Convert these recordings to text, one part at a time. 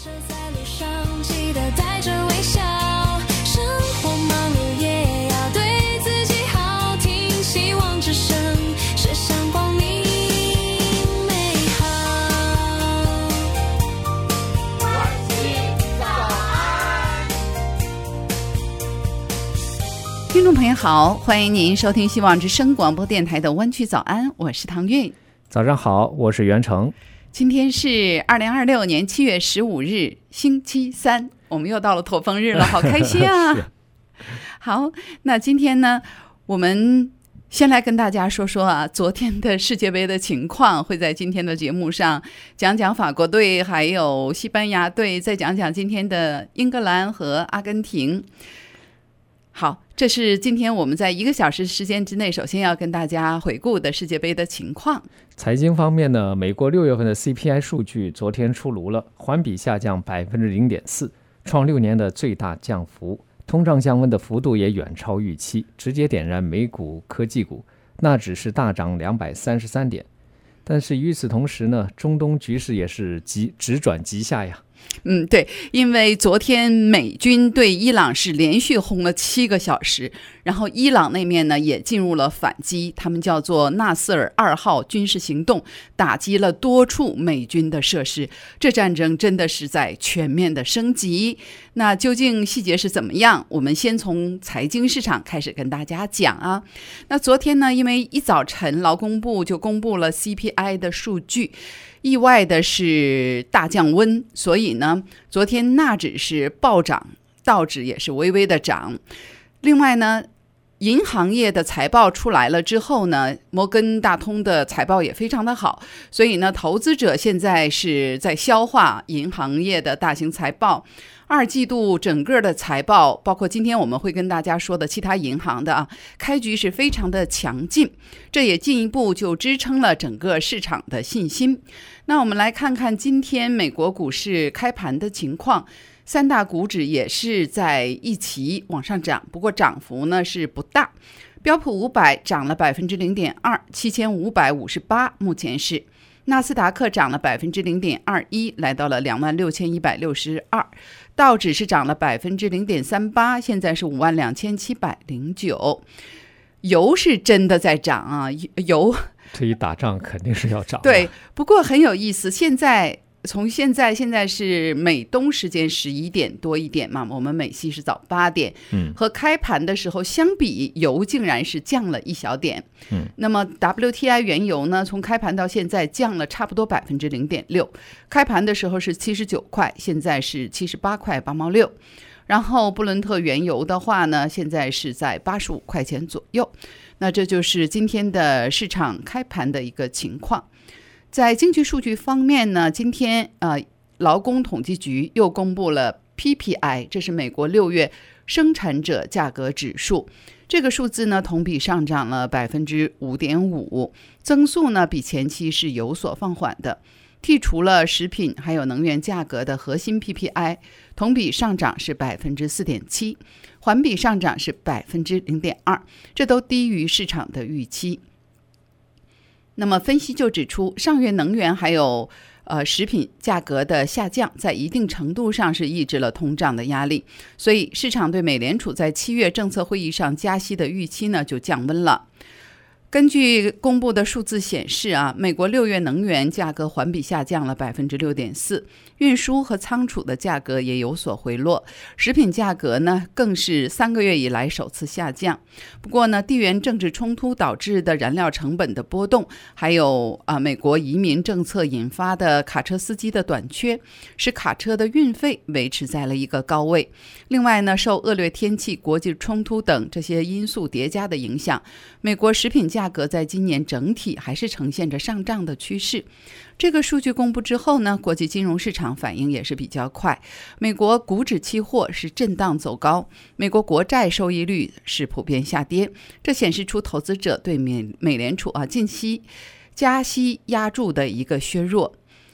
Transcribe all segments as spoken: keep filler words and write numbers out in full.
车在路上，记得带着微笑，生活忙碌也要对自己好，听希望之声，是向光明美好。 温馨早安， 听众朋友好，欢迎您收听希望之声广播电台的湾区早安，我是唐韵。 早上好，我是袁成。 今天是二零二六年七月十五日，星期三，我们又到了驼峰日了，好开心啊！好，那今天呢，我们先来跟大家说说啊，昨天的世界杯的情况，会在今天的节目上讲讲法国队，还有西班牙队，再讲讲今天的英格兰和阿根廷。好，这是今天我们在一个小时时间之内首先要跟大家回顾的世界杯的情况。 财经方面呢，美国六月份的 C P I 数据昨天出炉了，环比下降 百分之零点四， 创六年的最大降幅，通胀降温的幅度也远超预期，直接点燃美股科技股，纳指是大涨两百三十三点。但是与此同时呢，中东局势也是急直转急下呀。 嗯，对，因为昨天美军对伊朗是连续轰了七个小时，然后伊朗那面呢也进入了反击，他们叫做纳斯尔二号军事行动，打击了多处美军的设施。这战争真的是在全面的升级。那究竟细节是怎么样？我们先从财经市场开始跟大家讲啊。那昨天呢，因为一早晨劳工部就公布了 C P I 的数据，意外的是大降温，所以呢，昨天纳指是暴涨，道指也是微微的涨。另外呢，银行业的财报出来了之后呢，摩根大通的财报也非常的好，所以呢，投资者现在是在消化银行业的大型财报。二季度整个的财报，包括今天我们会跟大家说的其他银行的啊，开局是非常的强劲，这也进一步就支撑了整个市场的信心。那我们来看看今天美国股市开盘的情况，三大股指也是在一起往上涨，不过涨幅呢是不大。标普五百涨了百分之零点二，七千五百五十八，目前是。纳斯达克涨了百分之零点二一，来到了两万六千一百六十二。道指是涨了百分之零点三八，现在是五万两千七百零九。油是真的在涨啊，油这一打仗肯定是要涨。 对，不过很有意思，现在从现在现在是美东时间十一点多一点嘛，我们美西是早八点， 嗯， 和开盘的时候相比，油竟然是降了一小点。 嗯， 那么 W T I 原油呢，从开盘到现在降了差不多百分之零点六，开盘的时候是七十九块，现在是七十八块八毛六。然后布伦特原油的话呢，现在是在八十五块钱左右。那这就是今天的市场开盘的一个情况。在经济数据方面呢，今天呃，劳工统计局又公布了 P P I， 这是美国六月生产者价格指数。这个数字呢，同比上涨了百分之五点五，增速呢比前期是有所放缓的。剔除了食品还有能源价格的核心 P P I， 同比上涨是百分之四点七，环比上涨是百分之零点二，这都低于市场的预期。那么分析就指出，上月能源还有呃食品价格的下降，在一定程度上是抑制了通胀的压力，所以市场对美联储在七月政策会议上加息的预期呢就降温了。根据公布的数字显示啊，美国六月能源价格环比下降了百分之六点四，运输和仓储的价格也有所回落，食品价格呢更是三个月以来首次下降。不过呢，地缘政治冲突导致的燃料成本的波动，还有啊美国移民政策引发的卡车司机的短缺，使卡车的运费维持在了一个高位。另外呢，受恶劣天气、国际冲突等这些因素叠加的影响，美国食品价格在今年整体还是呈现着上涨的趋势。这个数据公布之后呢，国际金融市场反应也是比较快。美国股指期货是震荡走高，美国国债收益率是普遍下跌，这显示出投资者对美美联储啊近期加息压住的一个削弱。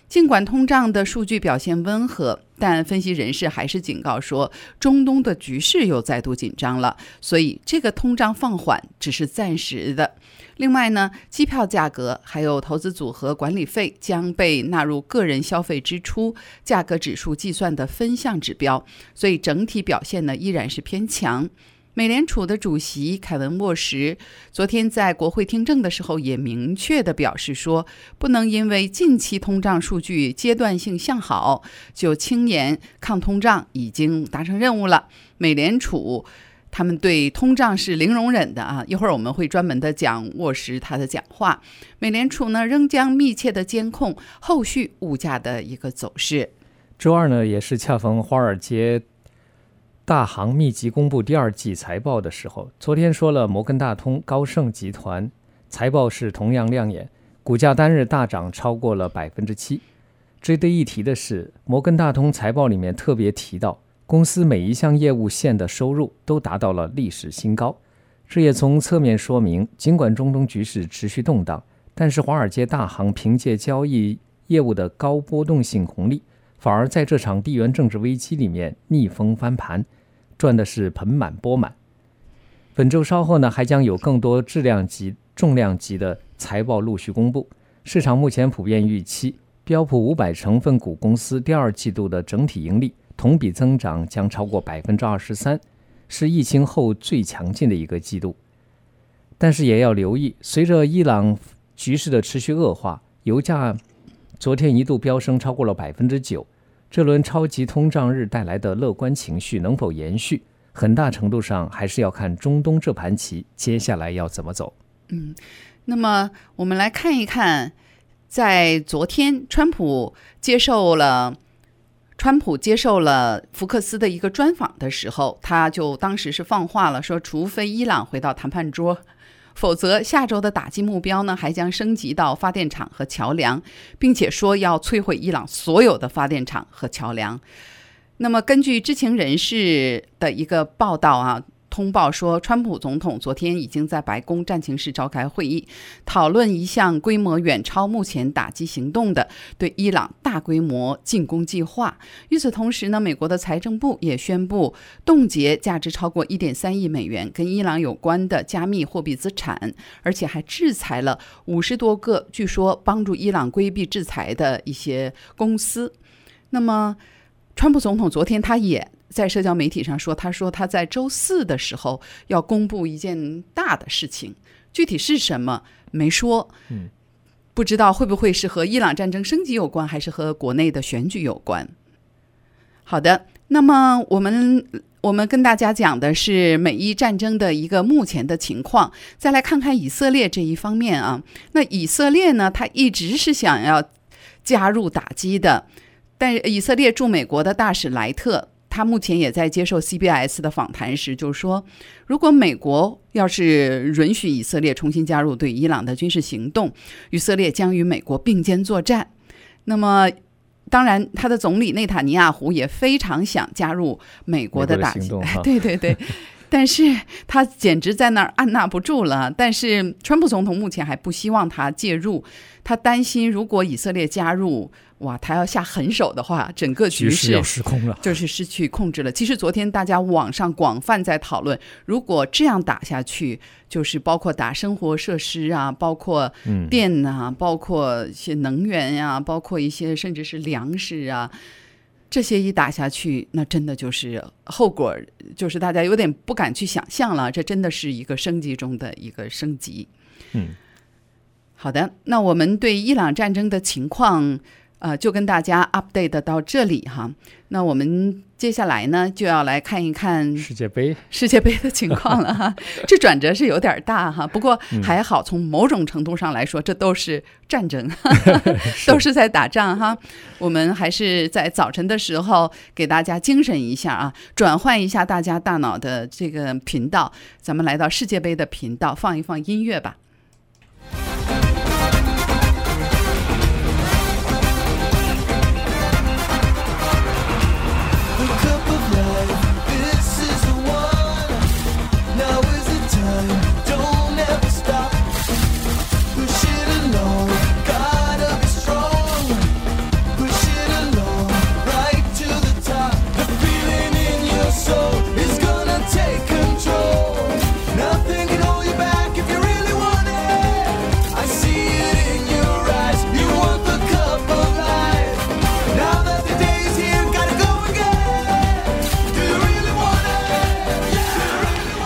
尽管通胀的数据表现温和，但分析人士还是警告说，中东的局势又再度紧张了，所以这个通胀放缓只是暂时的。另外呢，机票价格还有投资组合管理费将被纳入个人消费支出价格指数计算的分项指标，所以整体表现呢依然是偏强。美联储的主席凯文·沃什昨天在国会听证的时候也明确地表示说，不能因为近期通胀数据阶段性向好，就轻言抗通胀已经达成任务了。美联储他们对通胀是零容忍的啊！一会儿我们会专门的讲沃什他的讲话。美联储呢仍将密切的监控后续物价的一个走势。 周二呢，也是恰逢华尔街大行密集公布第二季财报的时候，昨天说了摩根大通、高盛集团财报是同样亮眼，股价单日大涨超过了百分之七。值得一提的是，摩根大通财报里面特别提到，公司每一项业务线的收入都达到了历史新高。这也从侧面说明，尽管中东局势持续动荡，但是华尔街大行凭借交易业务的高波动性红利，反而在这场地缘政治危机里面逆风翻盘，赚的是盆满钵满。本周稍后呢，还将有更多质量级、重量级的财报陆续公布。市场目前普遍预期，标普五百成分股公司第二季度的整体盈利同比增长将超过 百分之二十三， 是疫情后最强劲的一个季度。但是也要留意，随着伊朗局势的持续恶化，油价昨天一度飙升超过了 百分之九， 这轮超级通胀日带来的乐观情绪能否延续，很大程度上还是要看中东这盘棋接下来要怎么走。 嗯，那么我们来看一看，在昨天川普接受了川普接受了福克斯的一个专访的时候，他就当时是放话了，说除非伊朗回到谈判桌，否则下周的打击目标呢还将升级到发电厂和桥梁，并且说要摧毁伊朗所有的发电厂和桥梁。那么根据知情人士的一个报道啊，通报说，川普总统昨天已经在白宫战情室召开会议，讨论一项规模远超目前打击行动的对伊朗大规模进攻计划。与此同时呢，美国的财政部也宣布冻结价值超过 一点三亿美元跟伊朗有关的加密货币资产，而且还制裁了五十多个据说帮助伊朗规避制裁的一些公司。那么川普总统昨天他也在社交媒体上说，他说他在周四的时候要公布一件大的事情，具体是什么没说， 嗯， 不知道会不会是和伊朗战争升级有关，还是和国内的选举有关。好的，那么我们我们跟大家讲的是美伊战争的一个目前的情况，再来看看以色列这一方面啊。那以色列呢，他一直是想要加入打击的，但以色列驻美国的大使莱特，他目前也在接受 C B S 的访谈时就说，如果美国要是允许以色列重新加入对伊朗的军事行动，以色列将与美国并肩作战。那么当然他的总理内塔尼亚胡也非常想加入美国的打击，对对对但是他简直在那儿按捺不住了。但是川普总统目前还不希望他介入，他担心如果以色列加入，哇，他要下狠手的话，整个局势要失控了， 就是失去控制了。其实昨天大家网上广泛在讨论，如果这样打下去，就是包括打生活设施啊，包括电啊、嗯、包括一些能源啊，包括一些甚至是粮食啊，这些一打下去，那真的就是后果，就是大家有点不敢去想象了。这真的是一个升级中的一个升级。 嗯， 好的，那我们对伊朗战争的情况，呃，就跟大家 update 到这里哈。那我们接下来呢，就要来看一看世界杯世界杯的情况了哈。这转折是有点大哈，不过还好，从某种程度上来说，这都是战争，都是在打仗哈。我们还是在早晨的时候给大家精神一下啊，转换一下大家大脑的这个频道，咱们来到世界杯的频道，放一放音乐吧。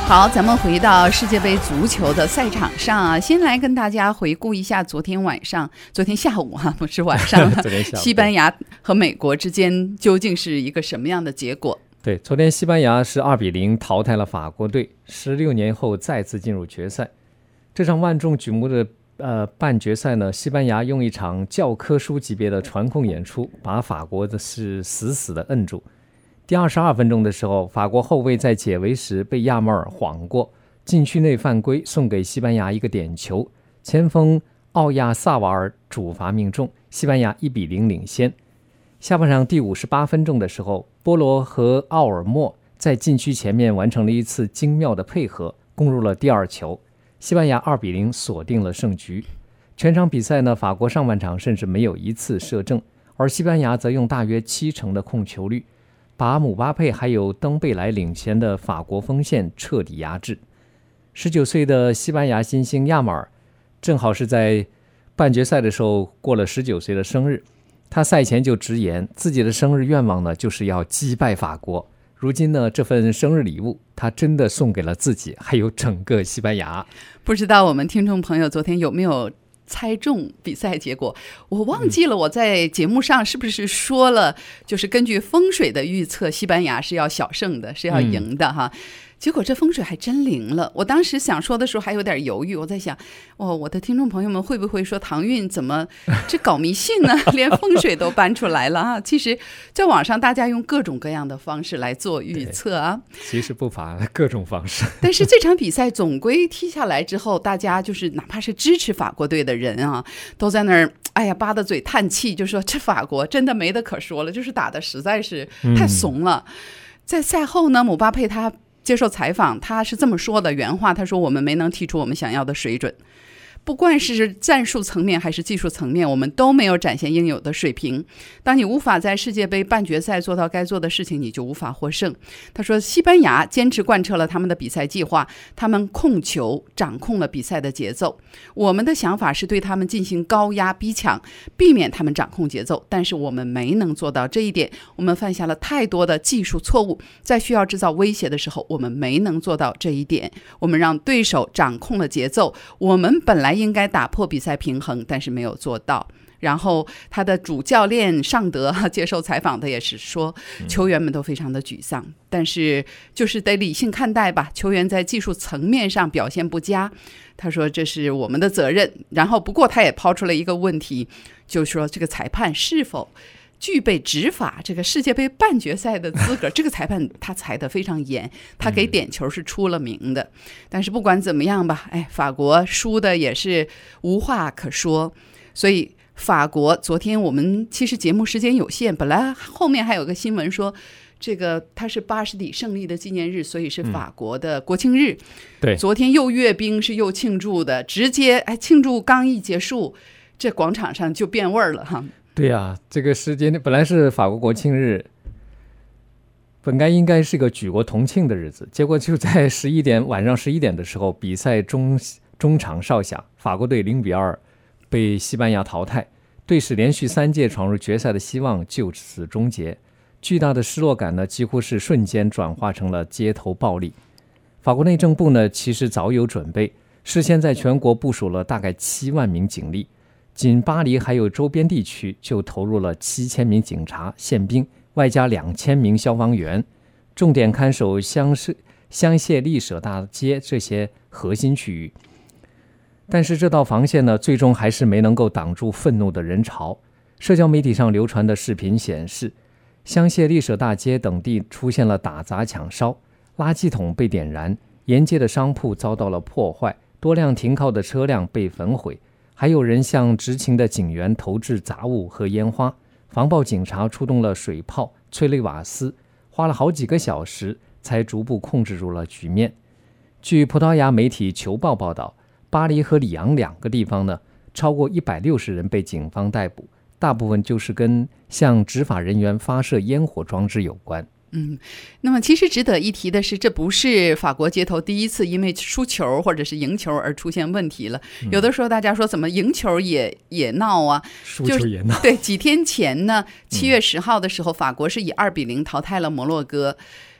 好，咱们回到世界杯足球的赛场上啊，先来跟大家回顾一下昨天晚上、昨天下午啊，不是晚上了，西班牙和美国之间究竟是一个什么样的结果？ 对，昨天西班牙是二比零淘汰了法国队，十六年后再次进入决赛。这场万众瞩目的呃半决赛呢，西班牙用一场教科书级别的传控演出，把法国的是死死的摁住。第二十二分钟的时候，法国后卫在解围时被亚马尔晃过，禁区内犯规，送给西班牙一个点球，前锋奥亚萨瓦尔主罚命中，西班牙一比零领先。下半场第五十八分钟的时候，波罗和奥尔莫在禁区前面完成了一次精妙的配合，攻入了第二球，西班牙二比零锁定了胜局。全场比赛呢，法国上半场甚至没有一次射正，而西班牙则用大约七成的控球率，把姆巴佩还有登贝莱领衔的法国锋线彻底压制。十九岁的西班牙新星亚马尔正好是在半决赛的时候过了十九岁的生日，他赛前就直言自己的生日愿望呢就是要击败法国。如今呢，这份生日礼物他真的送给了自己还有整个西班牙。 不知道我们听众朋友昨天有没有猜中比赛结果？我忘记了我在节目上是不是说了，就是根据风水的预测，西班牙是要小胜的，是要赢的哈。嗯，结果这风水还真灵了。我当时想说的时候还有点犹豫，我在想，哦，我的听众朋友们会不会说唐韵怎么这搞迷信呢？连风水都搬出来了啊！其实，在网上大家用各种各样的方式来做预测啊， 其实不乏各种方式。 但是这场比赛总归踢下来之后，大家就是哪怕是支持法国队的人啊，都在那儿哎呀巴着嘴叹气，就说这法国真的没得可说了，就是打的实在是太怂了。嗯，在赛后呢，姆巴佩他接受采访，他是这么说的，原话他说，我们没能踢出我们想要的水准，不管是战术层面还是技术层面，我们都没有展现应有的水平。当你无法在世界杯半决赛做到该做的事情，你就无法获胜。他说西班牙坚持贯彻了他们的比赛计划，他们控球掌控了比赛的节奏，我们的想法是对他们进行高压逼抢，避免他们掌控节奏，但是我们没能做到这一点，我们犯下了太多的技术错误，在需要制造威胁的时候我们没能做到这一点，我们让对手掌控了节奏，我们本来应该打破比赛平衡，但是没有做到。然后他的主教练尚德接受采访的也是说，球员们都非常的沮丧，但是就是得理性看待吧，球员在技术层面上表现不佳，他说这是我们的责任。然后不过他也抛出了一个问题，就是说这个裁判是否具备执法这个世界杯半决赛的资格。这个裁判他裁得非常严，他给点球是出了名的。但是不管怎么样吧，哎，法国输的也是无话可说。所以法国昨天我们其实节目时间有限，本来后面还有个新闻说这个它是巴士底胜利的纪念日，所以是法国的国庆日。嗯，对，昨天又阅兵是又庆祝的，直接哎庆祝刚一结束，这广场上就变味儿了哈。 对啊，这个时间本来是法国国庆日，本该应该是个举国同庆的日子，结果就在十一点晚上十一点的时候，比赛中中场哨响，法国队零比二被西班牙淘汰，队史连续三届闯入决赛的希望就此终结。巨大的失落感呢，几乎是瞬间转化成了街头暴力。法国内政部呢，其实早有准备，事先在全国部署了大概七万名警力，仅巴黎还有周边地区就投入了七千名警察、宪兵，外加两千名消防员，重点看守香香榭丽舍大街这些核心区域。但是这道防线呢，最终还是没能够挡住愤怒的人潮。社交媒体上流传的视频显示，香榭丽舍大街等地出现了打砸抢烧，垃圾桶被点燃，沿街的商铺遭到了破坏，多辆停靠的车辆被焚毁，还有人向执勤的警员投掷杂物和烟花。防暴警察出动了水炮、催泪瓦斯，花了好几个小时才逐步控制住了局面。据葡萄牙媒体球报报道，巴黎和里昂两个地方呢，超过一百六十人被警方逮捕，大部分就是跟向执法人员发射烟火装置有关。 嗯，那么其实值得一提的是，这不是法国街头第一次因为输球或者是赢球而出现问题了。嗯、有的时候大家说怎么赢球也也闹啊， 输球也闹。 对，几天前呢，七月十号的时候，嗯、法国是以二比零淘汰了摩洛哥。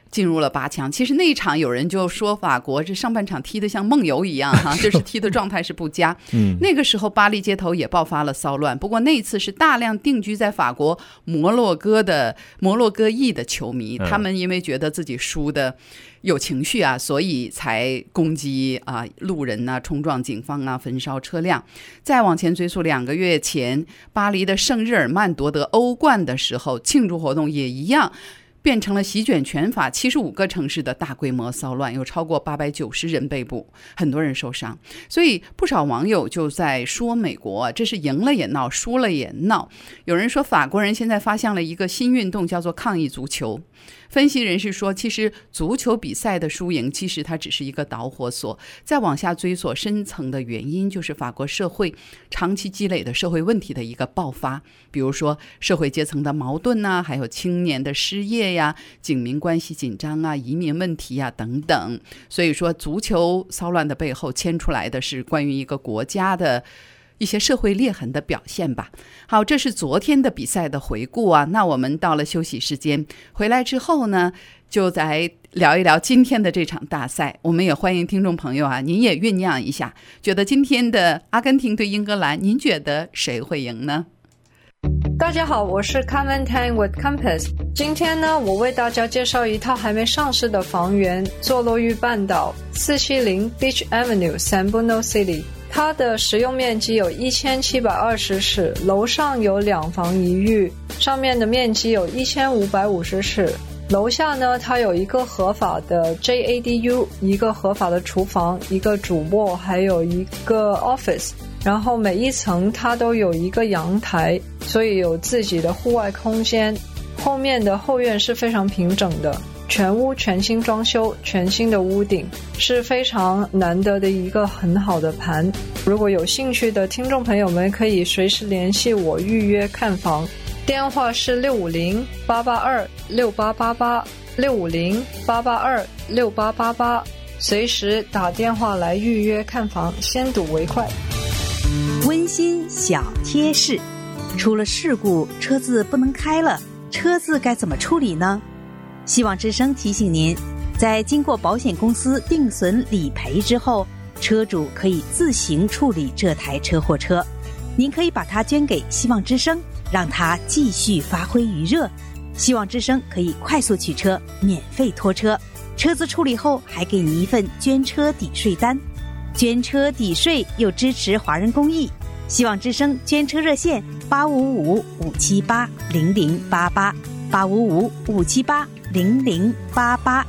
进入了八强。其实那一场有人就说法国这上半场踢得像梦游一样哈，就是踢的状态是不佳。 嗯， 那个时候巴黎街头也爆发了骚乱，不过那一次是大量定居在法国摩洛哥的摩洛哥裔的球迷，他们因为觉得自己输的有情绪啊，所以才攻击啊路人啊，冲撞警方啊，焚烧车辆。再往前追溯两个月前，巴黎的圣日耳曼夺得欧冠的时候，庆祝活动也一样变成了席卷全法七十五个城市的大规模骚乱，有超过八百九十人被捕，很多人受伤。所以不少网友就在说美国这是赢了也闹，输了也闹。有人说法国人现在发现了一个新运动，叫做抗议足球。分析人士说，其实足球比赛的输赢其实它只是一个导火索，再往下追索深层的原因，就是法国社会长期积累的社会问题的一个爆发，比如说社会阶层的矛盾啊，还有青年的失业呀、警民关系紧张啊、移民问题啊等等。所以说足球骚乱的背后牵出来的是关于一个国家的一些社会裂痕的表现吧。好，这是昨天的比赛的回顾啊。那我们到了休息时间，回来之后呢，就来聊一聊今天的这场大赛。我们也欢迎听众朋友啊，您也酝酿一下，觉得今天的阿根廷对英格兰，您觉得谁会赢呢？ 大家好，我是 Carmen Tang with Compass。今天呢，我为大家介绍一套还没上市的房源，坐落于半岛四七零 Beach Avenue San Bruno City。它的使用面积有一千七百二十尺，楼上有两房一浴，上面的面积有一千五百五十尺。楼下呢，它有一个合法的 J A D U， 一个合法的厨房，一个主卧，还有一个 office。然后每一层它都有一个阳台，所以有自己的户外空间。后面的后院是非常平整的，全屋全新装修，全新的屋顶，是非常难得的一个很好的盘。如果有兴趣的听众朋友们，可以随时联系我预约看房，电话是六五零八八二六八八八 六五零八八二六八八八，随时打电话来预约看房，先睹为快。 温馨小贴士，出了事故车子不能开了，车子该怎么处理呢？希望之声提醒您，在经过保险公司定损理赔之后，车主可以自行处理这台车祸车。您可以把它捐给希望之声，让它继续发挥余热。希望之声可以快速取车，免费拖车，车子处理后还给你一份捐车抵税单，捐车抵税又支持华人公益。希望之声捐车热线八五五五七八零零八八八五五五七八零零八八。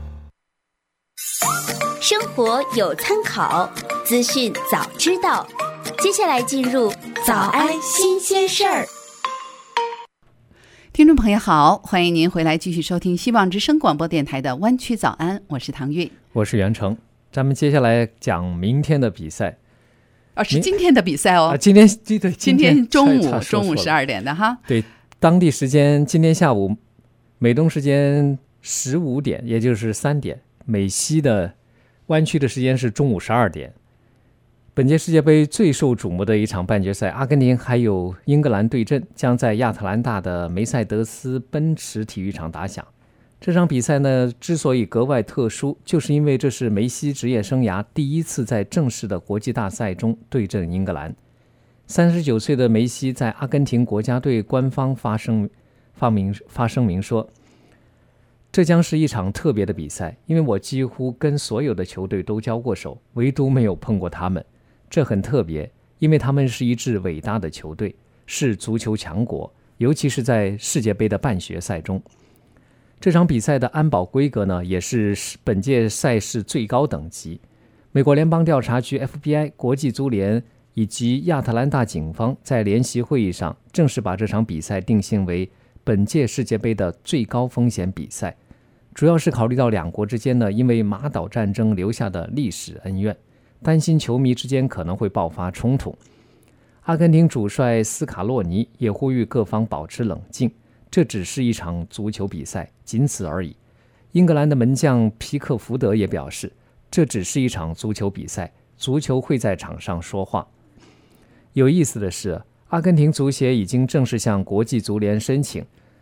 生活有参考，资讯早知道。接下来进入早安新鲜事儿。 听众朋友好，欢迎您回来继续收听希望之声广播电台的湾区早安，我是唐韵， 我是袁成。咱们接下来讲明天的比赛。 哦，是今天的比赛哦。 啊，今天对对， 今天中午中午十二点的哈。 对，当地时间今天下午，美东时间十五点，也就是三点，美西的湾区的时间是中午十二点。本届世界杯最受瞩目的一场半决赛，阿根廷还有英格兰对阵，将在亚特兰大的梅赛德斯奔驰体育场打响。这场比赛呢，之所以格外特殊，就是因为这是梅西职业生涯第一次在正式的国际大赛中对阵英格兰。三十九岁的梅西在阿根廷国家队官方发声发明发声明说，这将是一场特别的比赛，因为我几乎跟所有的球队都交过手，唯独没有碰过他们。这很特别，因为他们是一支伟大的球队，是足球强国，尤其是在世界杯的半决赛中。这场比赛的安保规格呢，也是本届赛事最高等级。美国联邦调查局 F B I、 国际足联以及亚特兰大警方在联席会议上正式把这场比赛定性为本届世界杯的最高风险比赛，主要是考虑到两国之间呢，因为马岛战争留下的历史恩怨，担心球迷之间可能会爆发冲突。阿根廷主帅斯卡洛尼也呼吁各方保持冷静，这只是一场足球比赛，仅此而已。英格兰的门将皮克福德也表示，这只是一场足球比赛，足球会在场上说话。有意思的是，阿根廷足协已经正式向国际足联申请，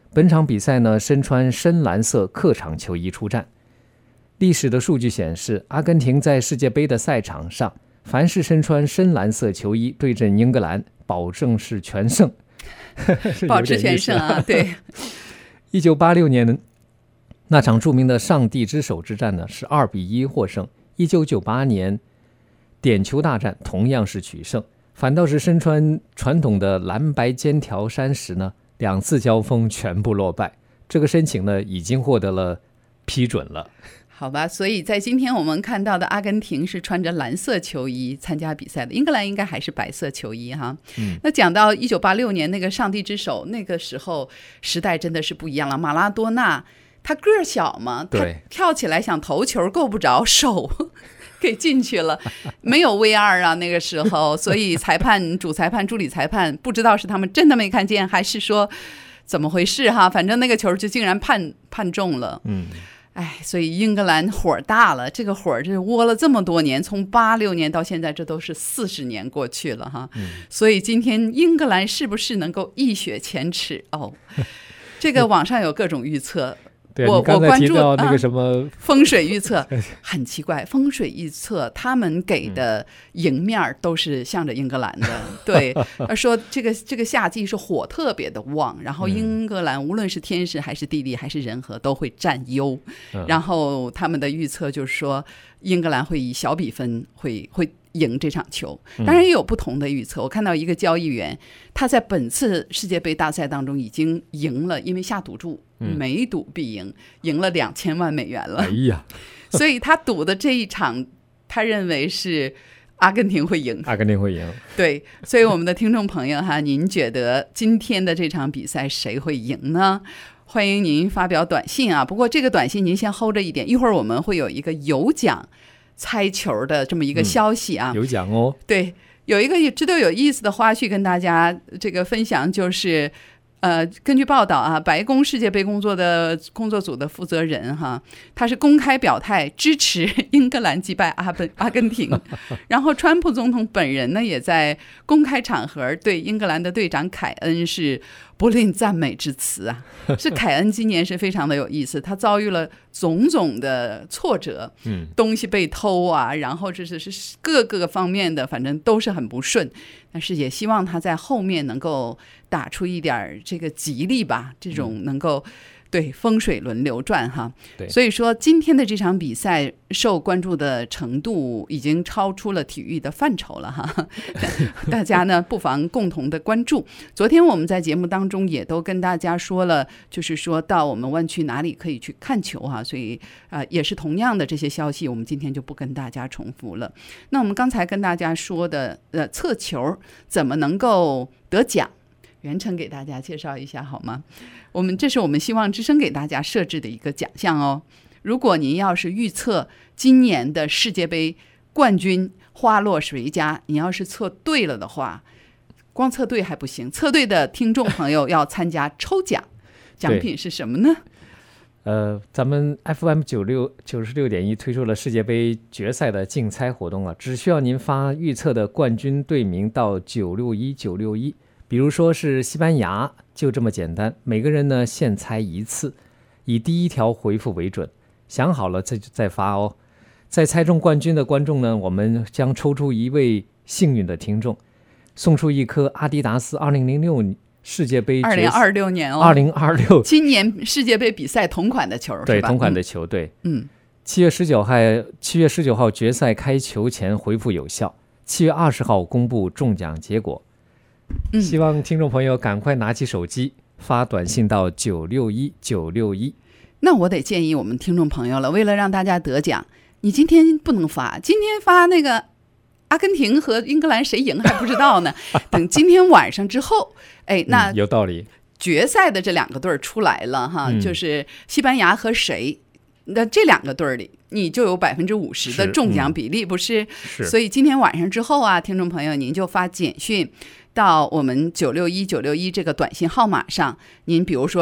本场比赛呢，身穿深蓝色客场球衣出战。历史的数据显示，阿根廷在世界杯的赛场上，凡是身穿深蓝色球衣对阵英格兰，保证是全胜。 保持全胜啊！对。 一九八六年那场著名的上帝之手之战呢，是二比一获胜。一九九八年点球大战同样是取胜，反倒是身穿传统的蓝白尖条衫时呢，两次交锋全部落败。这个申请呢，已经获得了批准了。 好吧，所以在今天我们看到的阿根廷是穿着蓝色球衣参加比赛的，英格兰应该还是白色球衣哈。嗯，那讲到一九八六年那个上帝之手，那个时候时代真的是不一样了。马拉多纳他个儿小嘛，他跳起来想投球够不着，手给进去了，没有 V R 啊那个时候，所以裁判、主裁判、助理裁判不知道是他们真的没看见，还是说怎么回事哈？反正那个球就竟然判判中了。嗯。哎，所以英格兰火大了，这个火这窝了这么多年，从八六年到现在，这都是四十年过去了哈。嗯、所以今天英格兰是不是能够一雪前耻？哦，这个网上有各种预测。 对， 我你刚才提到那个什么、 啊、风水预测，很奇怪，风水预测他们给的迎面都是向着英格兰的。对，说这个这个夏季是火特别的旺，然后英格兰无论是天时还是地利还是人和都会占优。然后他们的预测就是说，英格兰会以小比分会会赢这场球。当然也有不同的预测，我看到一个交易员，他在本次世界杯大赛当中已经赢了，因为下赌注。每赌必赢，赢了两千万美元了。 哎呀， 所以他赌的这一场，他认为是阿根廷会赢。 阿根廷会赢， 对。所以我们的听众朋友哈，您觉得今天的这场比赛谁会赢呢？欢迎您发表短信啊。不过这个短信您先 hold 着一点，一会儿我们会有一个有奖猜球的这么一个消息啊。 嗯、有奖哦。 对，有一个值得有意思的花絮跟大家这个分享，就是。呃，根据报道啊，白宫世界杯工作的工作组的负责人哈，他是公开表态支持英格兰击败阿本阿根廷，然后川普总统本人呢，也在公开场合对英格兰的队长凯恩是不吝赞美之词啊。是凯恩今年是非常的有意思，他遭遇了种种的挫折，嗯，东西被偷啊，然后这是是各个方面的，反正都是很不顺，但是也希望他在后面能够打出一点这个吉利吧，这种能够对风水轮流转哈。所以说今天的这场比赛受关注的程度已经超出了体育的范畴了哈，大家呢不妨共同的关注。昨天我们在节目当中也都跟大家说了，就是说到我们湾区哪里可以去看球哈，所以呃也是同样的这些消息，我们今天就不跟大家重复了。那我们刚才跟大家说的呃测球怎么能够得奖，袁成给大家介绍一下好吗？我们这是我们希望之声给大家设置的一个奖项哦。如果您要是预测今年的世界杯冠军花落谁家，你要是测对了的话，光测对还不行，测对的听众朋友要参加抽奖。奖品是什么呢？ 呃，咱们 F M 九六九十六点一推出了世界杯决赛的竞猜活动啊，只需要您发预测的冠军队名到九六一九六一。比如说是西班牙，就这么简单，每个人呢限猜一次，以第一条回复为准，想好了再再发哦。在猜中冠军的观众呢，我们将抽出一位幸运的听众，送出一颗阿迪达斯二零零六世界杯二零二六年哦， 二零二六今年世界杯比赛同款的球， 对，同款的球队， 嗯， 七月十九号七月十九号决赛开球前回复有效，七月二十号公布中奖结果。 嗯、 希望听众朋友赶快拿起手机发短信到九六一九六一。 那我得建议我们听众朋友了，为了让大家得奖，你今天不能发，今天发那个阿根廷和英格兰谁赢还不知道呢，等今天晚上之后，哎，那、 嗯、有道理。 决赛的这两个队出来了哈、嗯，就是西班牙和谁，那这两个队里你就有百分之五十的中奖比例， 嗯、 不是？ 是。 所以今天晚上之后啊，听众朋友您就发简讯到我们九六一九六一这个短信号码上，您比如说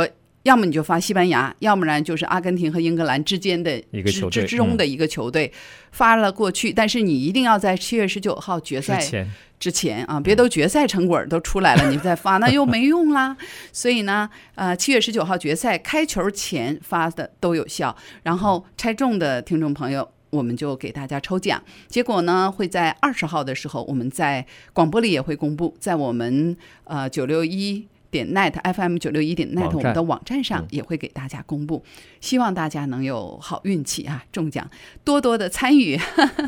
要么你就发西班牙，要不然就是阿根廷和英格兰之间的一个球队之之中的一个球队、嗯、发了过去，但是你一定要在七月十九号决赛之前之前啊，别都决赛成果都出来了，你再发那又没用啦。所以呢，呃，七月十九号决赛开球前发的都有效。然后猜中的听众朋友，我们就给大家抽奖。结果呢，会在二十号的时候，我们在广播里也会公布，在我们呃九六一点 net F M 九六一点 net 我们的网站上也会给大家公布。希望大家能有好运气啊，中奖，多多的参与。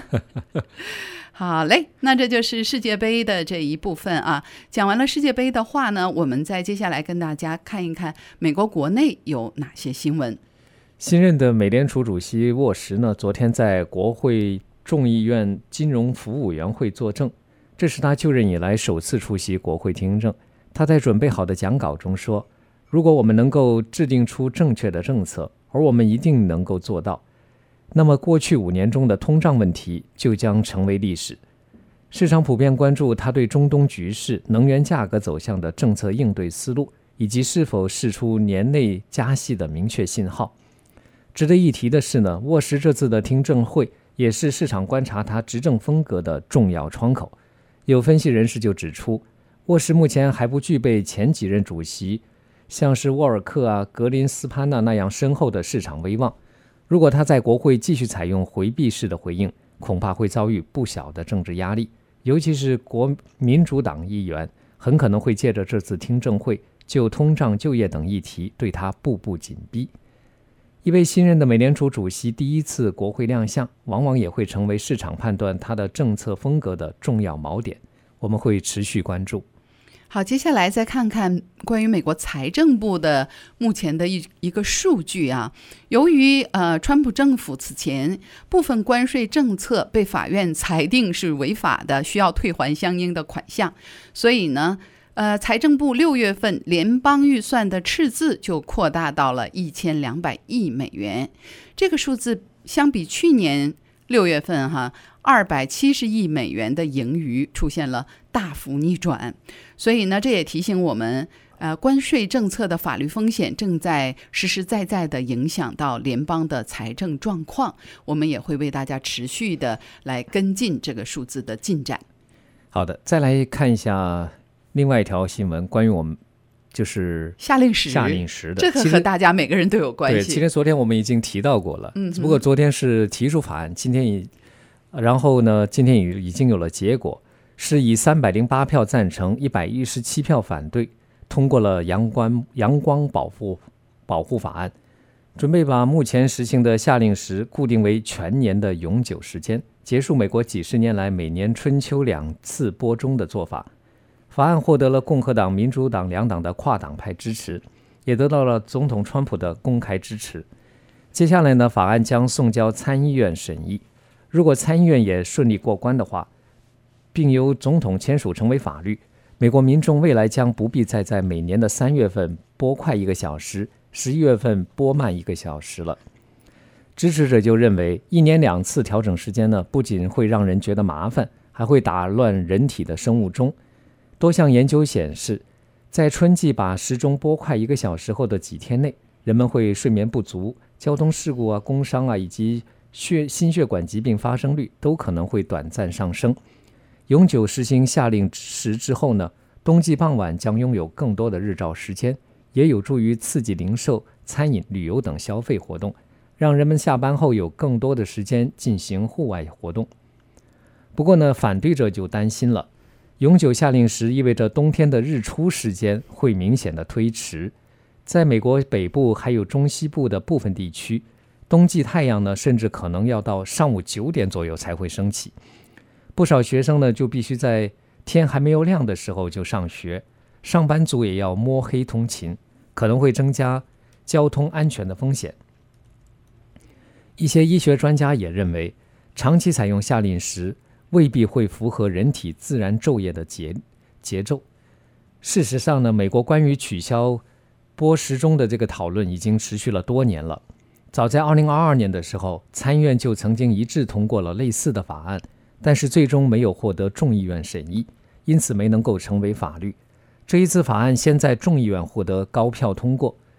好嘞，那这就是世界杯的这一部分啊。讲完了世界杯的话呢，我们再接下来跟大家看一看美国国内有哪些新闻。 新任的美联储主席沃什呢，昨天在国会众议院金融服务委员会作证，这是他就任以来首次出席国会听证。他在准备好的讲稿中说，如果我们能够制定出正确的政策，而我们一定能够做到，那么过去五年中的通胀问题就将成为历史。市场普遍关注他对中东局势、能源价格走向的政策应对思路，以及是否释出年内加息的明确信号。值得一提的是呢，沃什这次的听证会也是市场观察他执政风格的重要窗口。有分析人士就指出，沃什目前还不具备前几任主席像是沃尔克啊、格林斯潘纳那样深厚的市场威望。如果他在国会继续采用回避式的回应，恐怕会遭遇不小的政治压力，尤其是国民主党议员很可能会借着这次听证会就通胀、就业等议题对他步步紧逼。一位新任的美联储主席第一次国会亮相，往往也会成为市场判断他的政策风格的重要锚点，我们会持续关注。 好，接下来再看看关于美国财政部的目前的一一个数据啊。由于呃，川普政府此前部分关税政策被法院裁定是违法的，需要退还相应的款项，所以呢，呃，财政部六月份联邦预算的赤字就扩大到了一千两百亿美元。这个数字相比去年六月份哈二百七十亿美元的盈余出现了大幅逆转，所以呢，这也提醒我们，呃，关税政策的法律风险正在实实在在的影响到联邦的财政状况。我们也会为大家持续的来跟进这个数字的进展。 好的，再来看一下另外一条新闻，关于我们就是夏令时， 夏令时的， 这个和大家每个人都有关系。 对，其实昨天我们已经提到过了，嗯，只不过昨天是提出法案，今天已，然后呢，今天已经有了结果，是以三百零八票赞成、一百一十七票反对，通过了阳光阳光保护保护法案，准备把目前实行的夏令时固定为全年的永久时间，结束美国几十年来每年春秋两次播种的做法。法案获得了共和党、民主党两党的跨党派支持，也得到了总统川普的公开支持。接下来呢，法案将送交参议院审议，如果参议院也顺利过关的话，并由总统签署成为法律，美国民众未来将不必再在每年的三月份拨快一个小时，十一月份拨慢一个小时了。支持者就认为，一年两次调整时间呢，不仅会让人觉得麻烦，还会打乱人体的生物钟。多项研究显示，在春季把时钟拨快一个小时后的几天内，人们会睡眠不足、交通事故啊、工伤啊以及血心血管疾病发生率都可能会短暂上升。永久实行夏令时之后呢，冬季傍晚将拥有更多的日照时间，也有助于刺激零售、餐饮、旅游等消费活动，让人们下班后有更多的时间进行户外活动。不过呢，反对者就担心了，永久夏令时意味着冬天的日出时间会明显的推迟。在美国北部还有中西部的部分地区，冬季太阳呢，甚至可能要到上午九点左右才会升起。不少学生呢，就必须在天还没有亮的时候就上学，上班族也要摸黑通勤，可能会增加交通安全的风险。一些医学专家也认为，长期采用夏令时未必会符合人体自然昼夜的 节, 节奏。事实上呢，美国关于取消拨时钟的这个讨论已经持续了多年了。早在二零二二年的时候，参议院就曾经一致通过了类似的法案，但是最终没有获得众议院审议，因此没能够成为法律。这一次法案先在众议院获得高票通过，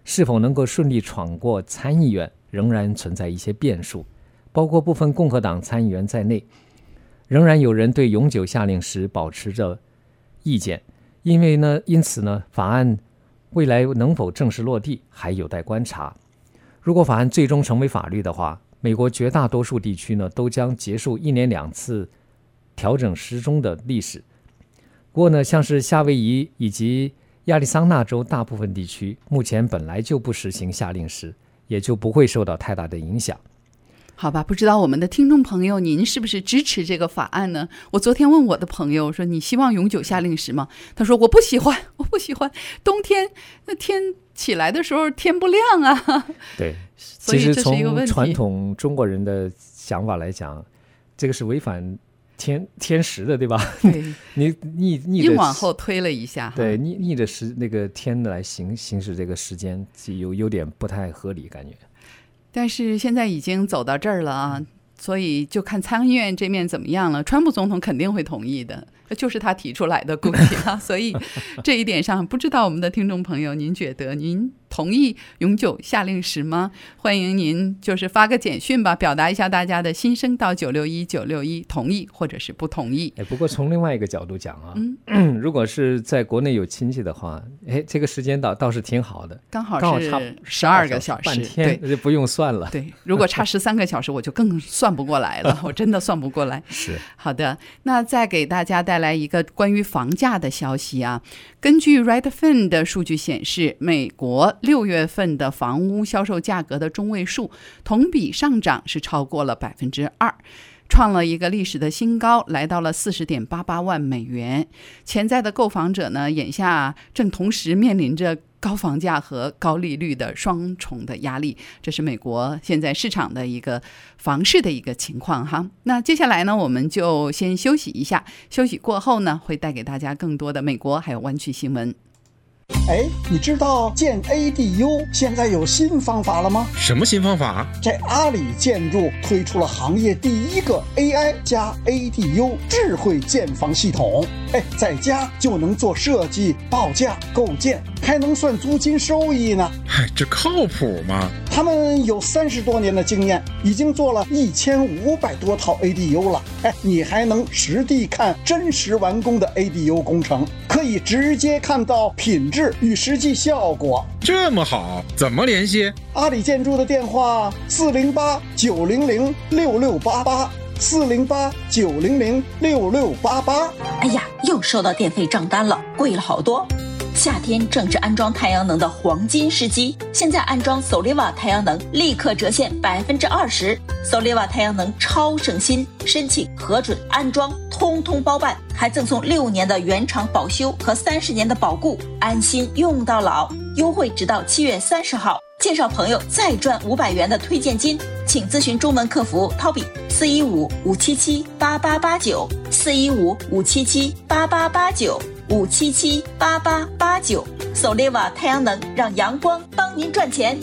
是否能够顺利闯过参议院，仍然存在一些变数，包括部分共和党参议员在内，仍然有人对永久夏令时保持着意见，因为呢，因此呢，法案未来能否正式落地还有待观察。如果法案最终成为法律的话，美国绝大多数地区呢都将结束一年两次调整时钟的历史。不过呢，像是夏威夷以及亚利桑那州大部分地区目前本来就不实行夏令时，也就不会受到太大的影响。 好吧，不知道我们的听众朋友您是不是支持这个法案呢？我昨天问我的朋友说，你希望永久夏令时吗？他说我不喜欢，我不喜欢，冬天那天起来的时候天不亮啊。 对， 所以其实这是一个问题。 从传统中国人的想法来讲，这个是违反天天时的，对吧？ 对， 你逆逆硬往后推了一下， 对，逆逆着时那个天来行行使这个时间，有有点不太合理感觉。 但是现在已经走到这儿了啊，所以就看参议院这面怎么样了。川普总统肯定会同意的，就是他提出来的，估计啊。所以这一点上，不知道我们的听众朋友，您觉得您同意永久夏令时吗？欢迎您就是发个简讯吧，表达一下大家的心声到九六一九六一，同意或者是不同意。 哎，不过从另外一个角度讲啊， 嗯， 如果是在国内有亲戚的话，哎，这个时间倒倒是挺好的， 刚好是差十二个小时， 半天就不用算了。 对，如果差十三个小时，我就更算不过来了，我真的算不过来。 是， 好的，那再给大家带来一个关于房价的消息啊。根据 Redfin 的数据显示，美国六月份的房屋销售价格的中位数同比上涨是超过了百分之二。创了一个历史的新高，来到了四十点八八万美元。潜在的购房者呢，眼下正同时面临着高房价和高利率的双重的压力，这是美国现在市场的一个房市的一个情况哈。那接下来呢，我们就先休息一下，休息过后呢，会带给大家更多的美国还有湾区新闻。 哎，你知道建 A D U 现在有新方法了吗？ 什么新方法？ 这阿里建筑推出了行业第一个 A I 加 A D U 智慧建房系统。哎，在家就能做设计、报价、构建，还能算租金收益呢。 嗨，这靠谱吗？ 他们有三十多年的经验，已经做了一千五百多套 A D U 了。哎，你还能实地看真实完工的 A D U 工程，可以直接看到品质与实际效果。 这么好，怎么联系？ 阿里建筑的电话四零八九零零六六八八，四零八九零零六六八八。 哎呀，又收到电费账单了，贵了好多。夏天正是安装太阳能的黄金时机，现在安装 Soliva 太阳能立刻折现百分之二十。Soliva 太阳能超省心，申请核准安装通通包办，还赠送六年的原厂保修和三十年的保固，安心用到老。优惠直到七月三十号，介绍朋友再赚五百元的推荐金，请咨询中文客服 Toby 四一五五七七八八八九四一五五七七八八八九。五七七八八八九 Soliva 太阳能，让阳光帮您赚钱。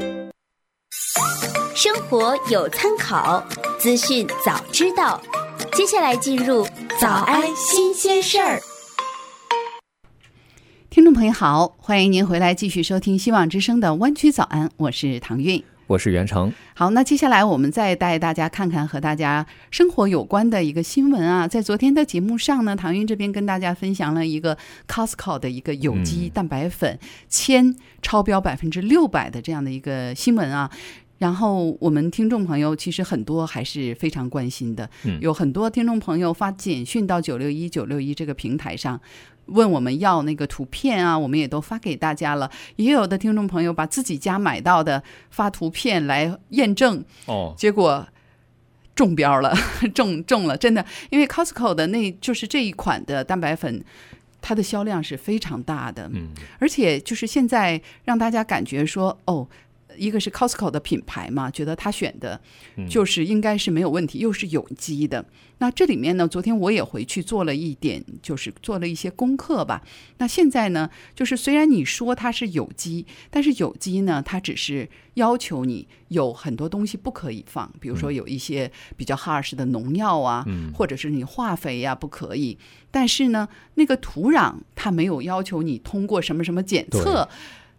生活有参考，资讯早知道。接下来进入早安新鲜事儿。 听众朋友好，欢迎您回来继续收听希望之声的湾区早安，我是唐韵。 我是袁成。 好，那接下来我们再带大家看看和大家生活有关的一个新闻啊。在昨天的节目上呢，唐韵这边跟大家分享了一个 Costco 的一个有机蛋白粉铅超标百分之六百的这样的一个新闻啊。然后我们听众朋友其实很多还是非常关心的，有很多听众朋友发简讯到九六一九六一这个平台上，问我们要那个图片啊，我们也都发给大家了。也有的听众朋友把自己家买到的发图片来验证， 哦， 结果中标了，中中了，真的，因为 Costco 的那就是这一款的蛋白粉，它的销量是非常大的，嗯，而且就是现在让大家感觉说，哦。一个是 Costco 的品牌嘛，觉得他选的就是应该是没有问题，又是有机的。那这里面呢，昨天我也回去做了一点，就是做了一些功课吧。那现在呢，就是虽然你说它是有机，但是有机呢，它只是要求你有很多东西不可以放，比如说有一些比较 harsh 的农药啊，嗯、或者是你化肥呀、啊、不可以。但是呢，那个土壤它没有要求你通过什么什么检测。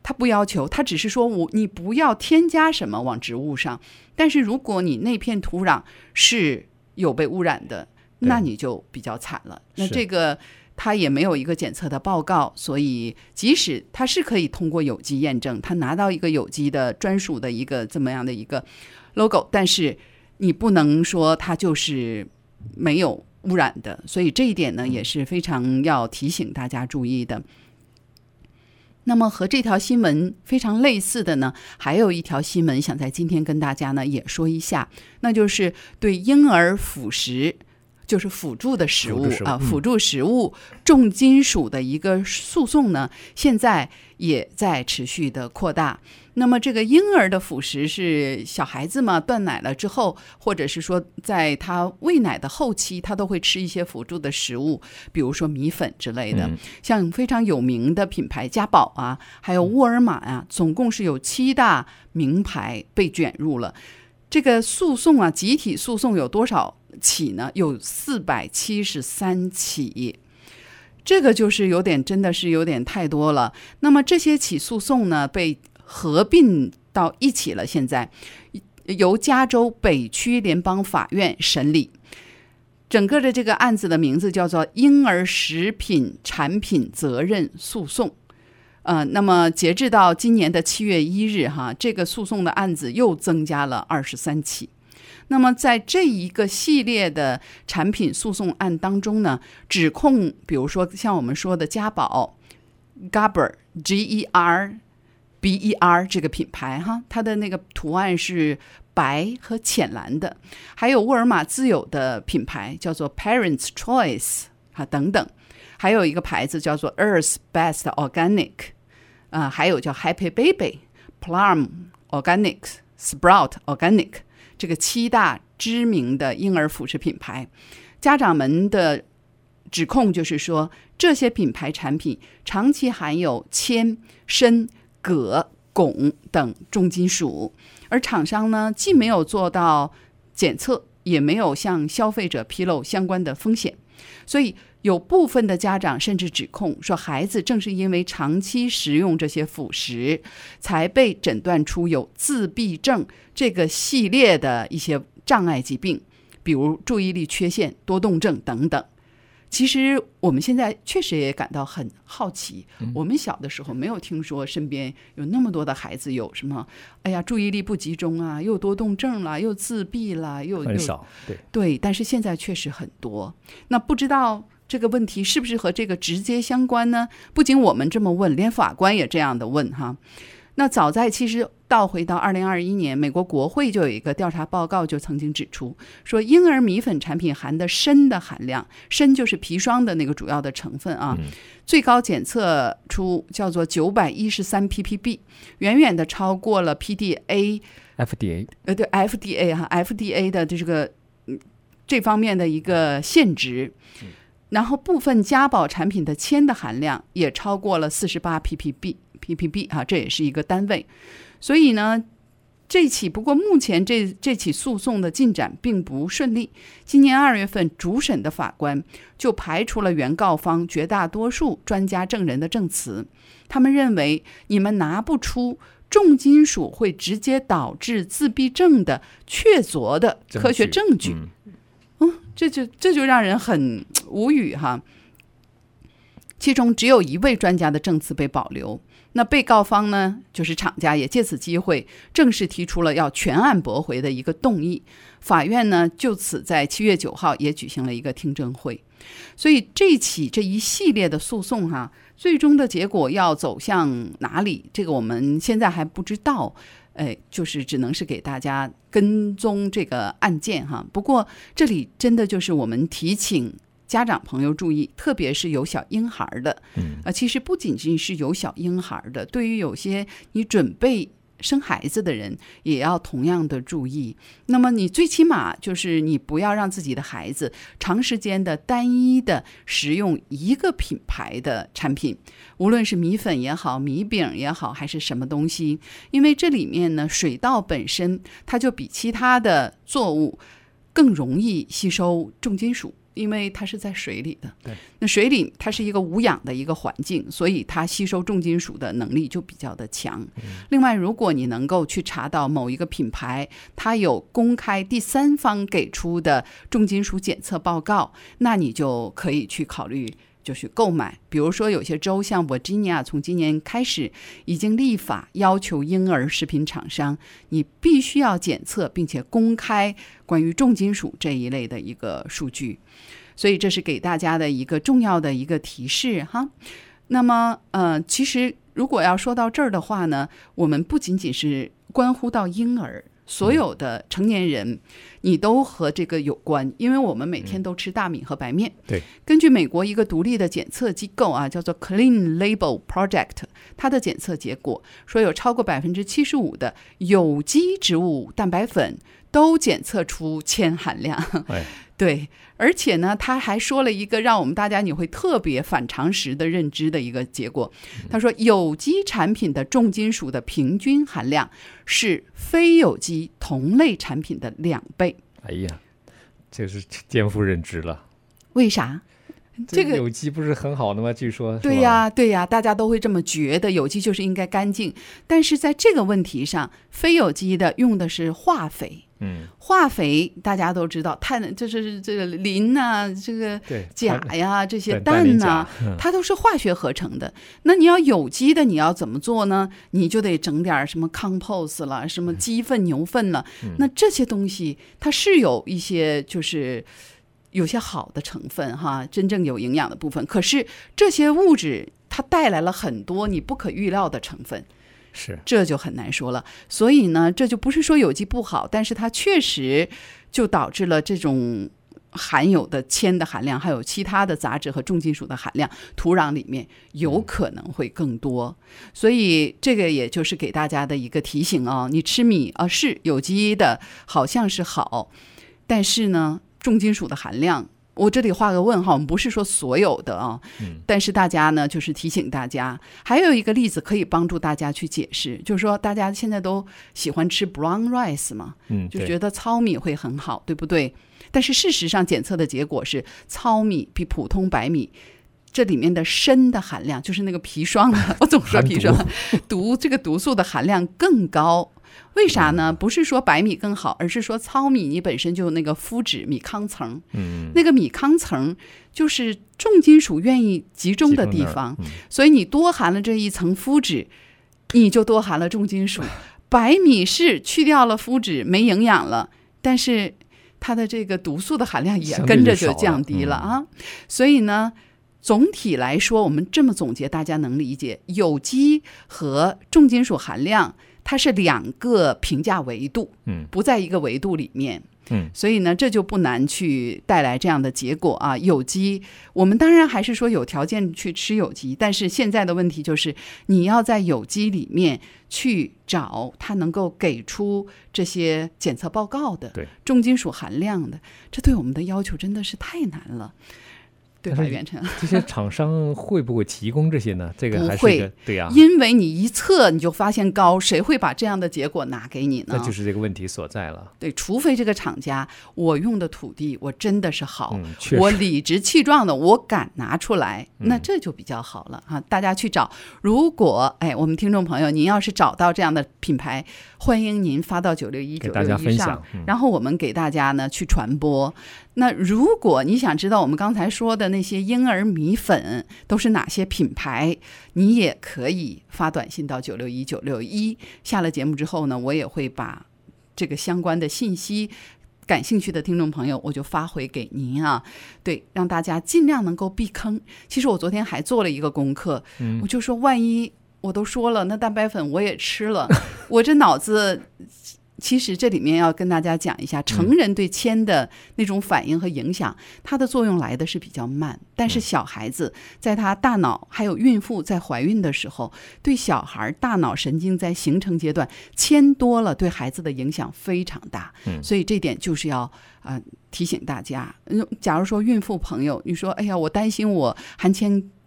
他不要求，他只是说我你不要添加什么往植物上，但是如果你那片土壤是有被污染的，那你就比较惨了。那这个他也没有一个检测的报告，所以即使他是可以通过有机验证，他拿到一个有机的专属的一个这么样的一个 logo， 但是你不能说它就是没有污染的，所以这一点呢也是非常要提醒大家注意的。那么和这条新闻非常类似的呢，还有一条新闻想在今天跟大家呢也说一下，那就是对婴儿辅食，就是辅助的食物啊，辅助食物重金属的一个诉讼呢，现在也在持续的扩大。那么这个婴儿的辅食是小孩子嘛，断奶了之后，或者是说在他喂奶的后期，他都会吃一些辅助的食物，比如说米粉之类的。嗯、像非常有名的品牌家宝啊，还有沃尔玛啊，总共是有七大名牌被卷入了。这个诉讼啊，集体诉讼有多少起呢？有四百七十三起。这个就是有点，真的是有点太多了。那么这些起诉讼呢，被合并到一起了，现在由加州北区联邦法院审理。整个的这个案子的名字叫做婴儿食品产品责任诉讼。呃，那么截至到今年的七月一日哈，这个诉讼的案子又增加了二十三起。那么在这一个系列的产品诉讼案当中呢，指控比如说像我们说的家宝 Gerber G E R B E R 这个品牌哈，它的那个图案是白和浅蓝的，还有沃尔玛自有的品牌叫做 Parents Choice 啊等等，还有一个牌子叫做 Earth's Best Organic， 啊、呃，还有叫 Happy Baby、Plum Organics、Sprout Organic， 这个七大知名的婴儿辅食品牌，家长们的指控就是说，这些品牌产品长期含有铅、砷、铬、汞等重金属，而厂商呢，既没有做到检测，也没有向消费者披露相关的风险，所以有部分的家长甚至指控说，孩子正是因为长期食用这些辅食，才被诊断出有自闭症这个系列的一些障碍疾病，比如注意力缺陷、多动症等等。其实我们现在确实也感到很好奇，我们小的时候没有听说身边有那么多的孩子有什么，哎呀，注意力不集中啊，又多动症啦，又自闭啦，又很少，对对，但是现在确实很多。那不知道这个问题是不是和这个直接相关呢？不仅我们这么问，连法官也这样的问哈。那早在其实倒回到二零二一年，美国国会就有一个调查报告，就曾经指出说，婴儿米粉产品含的砷的含量，砷就是砒霜的那个主要的成分啊，嗯、最高检测出叫做九百一十三 P P B， 远远的超过了 P D A、F D A， 呃对 F D A 哈 F D A 的这个这方面的一个限值。嗯然后部分家宝产品的铅的含量也超过了四十八 P P B，P P B 啊，这也是一个单位。所以呢，这起不过目前这这起诉讼的进展并不顺利。今年二月份，主审的法官就排除了原告方绝大多数专家证人的证词，他们认为你们拿不出重金属会直接导致自闭症的确凿的科学证据。嗯嗯，这就这就让人很无语哈。其中只有一位专家的证词被保留，那被告方呢，就是厂家，也借此机会正式提出了要全案驳回的一个动议。法院呢，就此在七月九号也举行了一个听证会。所以这起这一系列的诉讼哈，最终的结果要走向哪里，这个我们现在还不知道。哎，就是只能是给大家跟踪这个案件哈。不过这里真的就是我们提醒家长朋友注意，特别是有小婴孩的，嗯，呃，其实不仅仅是有小婴孩的，对于有些你准备生孩子的人也要同样的注意。那么你最起码就是你不要让自己的孩子长时间的单一的食用一个品牌的产品，无论是米粉也好，米饼也好，还是什么东西，因为这里面呢，水稻本身它就比其他的作物更容易吸收重金属， 因为它是在水里的， 对， 那水里它是一个无氧的一个环境，所以它吸收重金属的能力就比较的强。嗯、另外，如果你能够去查到某一个品牌，它有公开第三方给出的重金属检测报告，那你就可以去考虑就去购买。比如说有些州像 Virginia 从今年开始已经立法要求婴儿食品厂商你必须要检测并且公开关于重金属这一类的一个数据，所以这是给大家的一个重要的一个提示哈。那么呃，其实如果要说到这儿的话呢，我们不仅仅是关乎到婴儿，所有的成年人你都和这个有关，因为我们每天都吃大米和白面。 对， 根据美国一个独立的检测机构啊，叫做 Clean Label Project， 它的检测结果说有超过百分之七十五的有机植物蛋白粉都检测出铅含量。 哎， 对，而且呢，他还说了一个让我们大家你会特别反常识的认知的一个结果。他说，有机产品的重金属的平均含量是非有机同类产品的两倍。 哎呀，这是颠覆认知了。 为啥？这个有机不是很好的吗？据说对呀，对呀，大家都会这么觉得，有机就是应该干净。但是在这个问题上，非有机的用的是化肥。嗯，化肥大家都知道，碳就是这个磷呐、啊，这个钾呀，这些氮呐、啊，它都是化学合成的。那你要有机的，你要怎么做呢？你就得整点什么 compost 了，什么鸡粪、牛粪了。嗯、那这些东西它是有一些就是有些好的成分哈，真正有营养的部分。可是这些物质它带来了很多你不可预料的成分。 是， 这就很难说了。所以呢，这就不是说有机不好，但是它确实就导致了这种含有的铅的含量，还有其他的杂质和重金属的含量，土壤里面有可能会更多。所以这个也就是给大家的一个提醒哦，你吃米啊是有机的，好像是好，但是呢，重金属的含量。我这里画个问号，我们不是说所有的啊，但是大家呢，就是提醒大家，还有一个例子可以帮助大家去解释，就是说大家现在都喜欢吃 brown rice 嘛，嗯，就觉得糙米会很好，对不对？但是事实上检测的结果是，糙米比普通白米这里面的砷的含量，就是那个砒霜，我总说砒霜，毒这个毒素的含量更高。为啥呢？不是说白米更好，而是说糙米你本身就有那个麸质米糠层，嗯，那个米糠层就是重金属愿意集中的地方，嗯、所以你多含了这一层麸质，你就多含了重金属。白米是去掉了麸质，没营养了，但是它的这个毒素的含量也跟着就降低了啊。嗯、所以呢，总体来说，我们这么总结，大家能理解，有机和重金属含量。它是两个评价维度，嗯，不在一个维度里面，嗯，所以呢，这就不难去带来这样的结果啊。有机，我们当然还是说有条件去吃有机，但是现在的问题就是你要在有机里面去找它能够给出这些检测报告的重金属含量的，这对我们的要求真的是太难了。对吧，袁晨？ 这些厂商会不会提供这些呢？这个还是一个对呀、啊， 因为你一测你就发现高，谁会把这样的结果拿给你呢？ 那就是这个问题所在了。 对，除非这个厂家，我用的土地我真的是好，嗯、我理直气壮的，我敢拿出来，那这就比较好了、嗯、啊！大家去找，如果哎，我们听众朋友，您要是找到这样的品牌，欢迎您发到九六一九六一上，嗯、然后我们给大家呢去传播。那如果你想知道我们刚才说的那些婴儿米粉都是哪些品牌，你也可以发短信到九六一九六一。下了节目之后呢，我也会把这个相关的信息，感兴趣的听众朋友我就发回给您啊，对，让大家尽量能够避坑。其实我昨天还做了一个功课，嗯、我就说万一我都说了，那蛋白粉我也吃了，我这脑子。其实这里面要跟大家讲一下，成人对铅的那种反应和影响，它的作用来的是比较慢，但是小孩子在他大脑还有孕妇在怀孕的时候，对小孩大脑神经在形成阶段，铅多了对孩子的影响非常大，所以这点就是要呃提醒大家。假如说孕妇朋友，你说哎呀我担心我含铅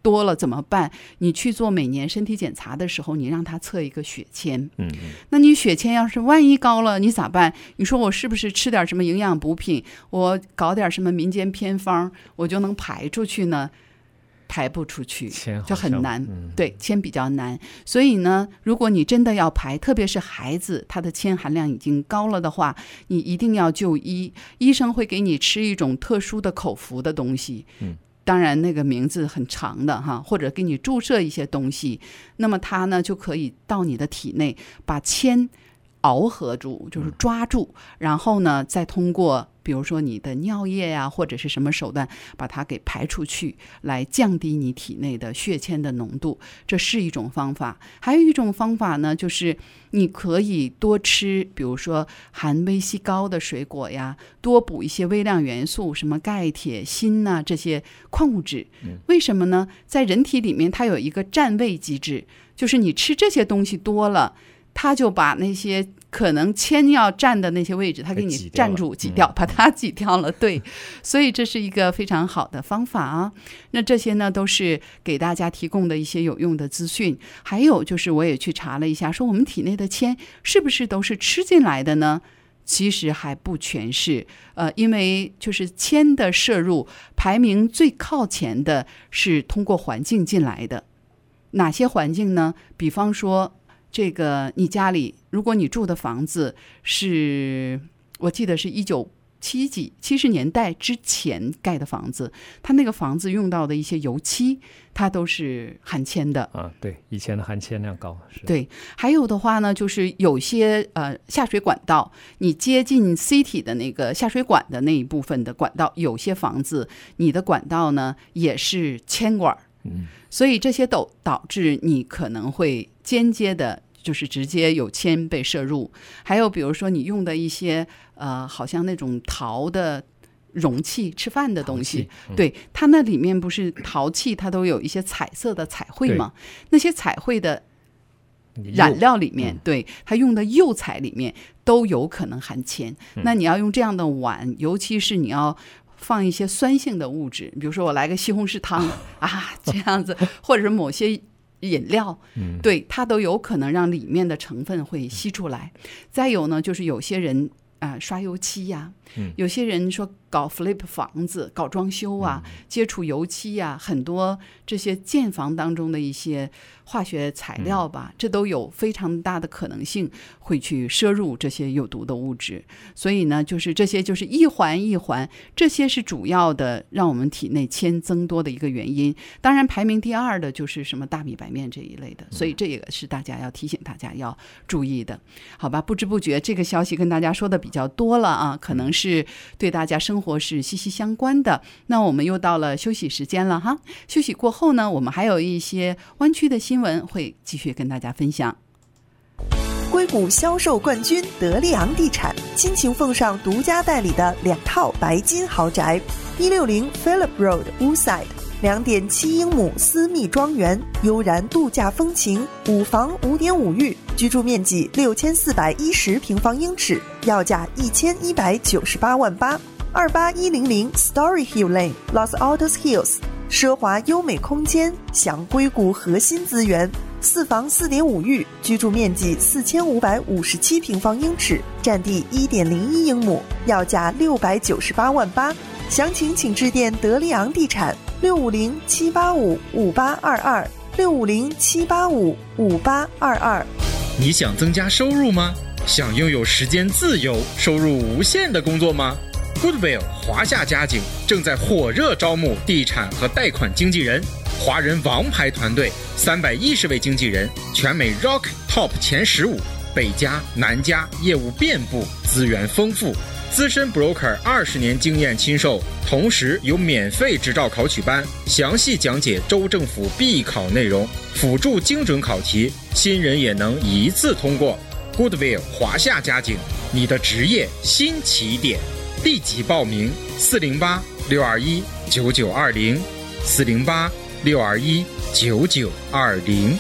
多了怎么办？你去做每年身体检查的时候，你让他测一个血铅。 嗯， 那你血铅要是万一高了，你咋办？你说我是不是吃点什么营养补品，我搞点什么民间偏方，我就能排出去呢？排不出去，就很难。 嗯、 对，铅比较难。所以呢，如果你真的要排，特别是孩子，他的铅含量已经高了的话，你一定要就医。医生会给你吃一种特殊的口服的东西。 嗯。 当然那个名字很长的哈，或者给你注射一些东西，那么它呢就可以到你的体内把铅螯合住，就是抓住，然后呢再通过比如说你的尿液呀、啊、或者是什么手段把它给排出去，来降低你体内的血铅的浓度，这是一种方法。还有一种方法呢，就是你可以多吃比如说含维 C 高的水果呀，多补一些微量元素，什么钙铁锌啊这些矿物质。为什么呢？在人体里面它有一个占位机制，就是你吃这些东西多了，它就把那些可能铅要占的那些位置，它给你占住挤掉，把它挤掉了。对，所以这是一个非常好的方法啊。那这些呢都是给大家提供的一些有用的资讯。还有就是我也去查了一下，说我们体内的铅是不是都是吃进来的呢？其实还不全是，呃，因为就是铅的摄入排名最靠前的是通过环境进来的。哪些环境呢？比方说这个你家里，如果你住的房子是，我记得是一九七几七十年代之前盖的房子，它那个房子用到的一些油漆，它都是含铅的啊。对，以前的含铅量高。是。 对，还有的话呢，就是有些呃下水管道，你接近 city 的那个下水管的那一部分的管道，有些房子你的管道呢也是铅管。 嗯， 所以这些都导致你可能会间接的，就是直接有铅被摄入。还有比如说你用的一些呃，好像那种陶的容器吃饭的东西，嗯、对，它那里面不是陶器，它都有一些彩色的彩绘嘛？那些彩绘的染料里面，对，它用的釉彩里面都有可能含铅。嗯、那你要用这样的碗，尤其是你要放一些酸性的物质，比如说我来个西红柿汤啊这样子，或者是某些饮料， 嗯， 对，它都有可能让里面的成分会吸出来。再有呢，就是有些人啊、呃、刷油漆呀、啊嗯，有些人说搞 flip 房子、搞装修啊，嗯、接触油漆呀、啊，很多这些建房当中的一些化学材料吧，嗯、这都有非常大的可能性会去摄入这些有毒的物质。所以呢，就是这些就是一环一环，这些是主要的让我们体内铅增多的一个原因。当然，排名第二的就是什么大米白面这一类的，所以这也是大家要提醒大家要注意的，好吧？不知不觉这个消息跟大家说的比较多了啊，可能是对大家生活是息息相关的。那我们又到了休息时间了哈，休息过后呢，我们还有一些湾区的新闻会继续跟大家分享。 硅谷销售冠军德利昂地产倾情奉上独家代理的两套白金豪宅，一六零 Phillip Road Woodside， 两点七英亩私密庄园，悠然度假风情，五房五点五浴，居住面积六千四百一十平方英尺，要价一千一百九十八万八。二八一零零 Story Hill Lane Los Altos Hills， 奢华优美空间，享硅谷核心资源，四房四点五浴，居住面积四千五百五十七平方英尺，占地一点零一英亩，要价六百九十八万八。详情请致电德利昂地产六五零七八五五八二二六五零七八五五八二二。 你想增加收入吗？想拥有时间自由、收入无限的工作吗？Goodwill 华夏家景正在火热招募地产和贷款经纪人，华人王牌团队，三百一十位经纪人，全美 Rock Top 前十五，北加南加，业务遍布，资源丰富，资深 broker 二十年经验亲授，同时有免费执照考取班，详细讲解州政府必考内容，辅助精准考题，新人也能一次通过。Goodwill 华夏家景，你的职业新起点。立即报名四零八六二一九九二零四零八六二一九九二零。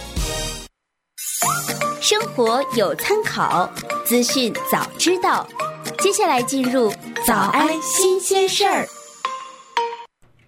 生活有参考，资讯早知道。接下来进入早安新鲜事儿。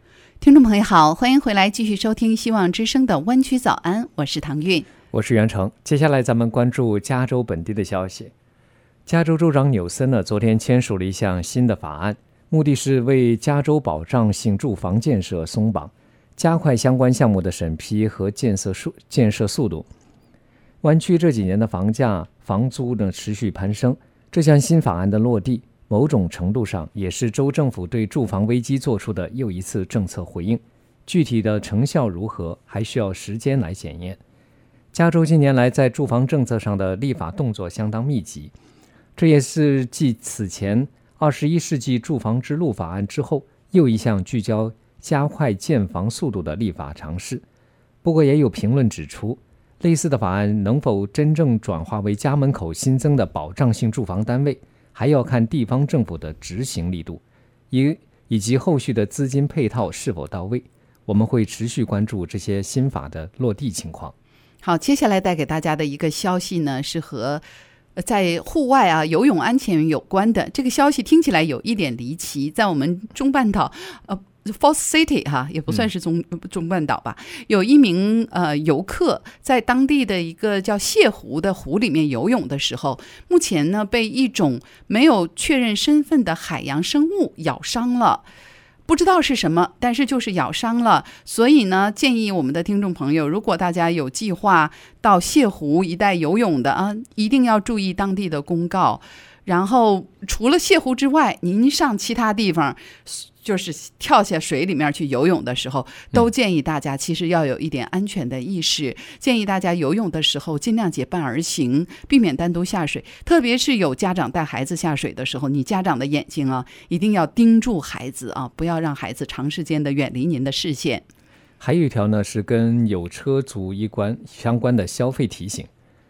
听众朋友好，欢迎回来继续收听希望之声的湾区早安，我是唐韵， 我是袁成。接下来咱们关注加州本地的消息。加州州长纽森呢，昨天签署了一项新的法案，目的是为加州保障性住房建设松绑，加快相关项目的审批和建设速建设速度。湾区这几年的房价、房租呢持续攀升，这项新法案的落地，某种程度上也是州政府对住房危机做出的又一次政策回应。具体的成效如何，还需要时间来检验。加州近年来在住房政策上的立法动作相当密集，这也是继此前二十一世纪住房之路法案之后，又一项聚焦加快建房速度的立法尝试。不过也有评论指出，类似的法案能否真正转化为家门口新增的保障性住房单位，还要看地方政府的执行力度，以以及后续的资金配套是否到位。我们会持续关注这些新法的落地情况。 好，接下来带给大家的一个消息呢，是和在户外啊游泳安全有关的。这个消息听起来有一点离奇，在我们中半岛呃 Falls City 哈，也不算是中、嗯、中半岛吧，有一名呃游客在当地的一个叫泻湖的湖里面游泳的时候，目前呢被一种没有确认身份的海洋生物咬伤了。不知道是什么，但是就是咬伤了。所以呢，建议我们的听众朋友，如果大家有计划到泻湖一带游泳的啊，一定要注意当地的公告。然后除了泻湖之外，您上其他地方就是跳下水里面去游泳的时候，都建议大家其实要有一点安全的意识、嗯、建议大家游泳的时候尽量结伴而行，避免单独下水。特别是有家长带孩子下水的时候，你家长的眼睛啊一定要盯住孩子啊，不要让孩子长时间的远离您的视线。 还有一条呢是跟有车族一关相关的消费提醒。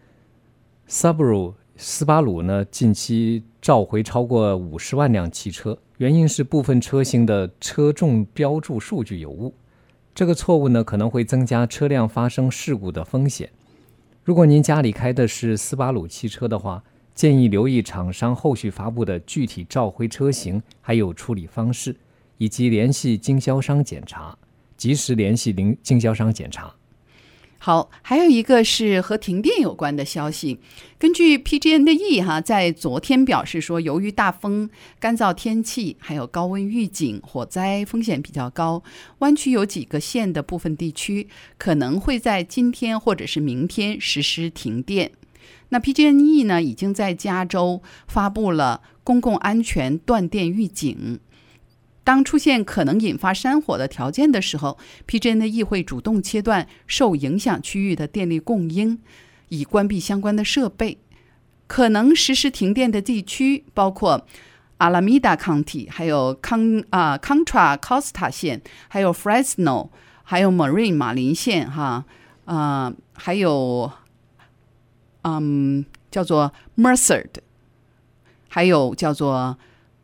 Subaru斯巴鲁呢近期召回超过五十万辆汽车，原因是部分车型的车重标注数据有误。这个错误呢可能会增加车辆发生事故的风险。如果您家里开的是斯巴鲁汽车的话，建议留意厂商后续发布的具体召回车型还有处理方式，以及联系经销商检查，及时联系经销商检查。 好，还有一个是和停电有关的消息。根据 P G and E 哈，在昨天表示说，由于大风、干燥天气，还有高温预警，火灾风险比较高，湾区有几个县的部分地区可能会在今天或者是明天实施停电。那 P G and E 呢，已经在加州发布了公共安全断电预警。当出现可能引发山火的条件的时候， P G and E 会主动切断受影响区域的电力供应，以关闭相关的设备。可能实施停电的地区包括阿拉米达 County， 还有康啊 Contra Costa 县，还有 Fresno， 还有 Marin 马林县哈，啊、呃，还有嗯叫做 Merced， 还有叫做